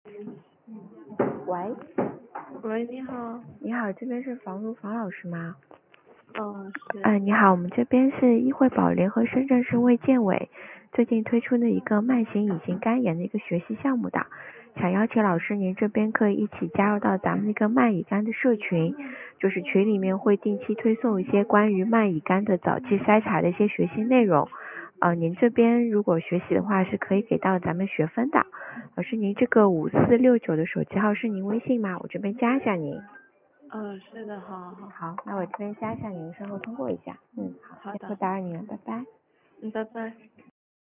喂， 喂，你好。 你好，这边是房老师吗？ 是。 你好，我们这边是医惠宝联合深圳市卫健委最近推出的一个慢性乙型肝炎的一个学习项目的，想邀请老师您这边可以一起加入到咱们那个慢乙肝的社群，就是群里面会定期推送一些关于慢乙肝的早期筛查的一些学习内容。您这边如果学习的话是可以给到咱们学分的。老师，您这个5469的手机号是您微信吗？我这边加一下您。 是的，好。 好，那我这边加一下您，稍后通过一下。好， 好的。 不打扰您了，拜拜。 拜拜。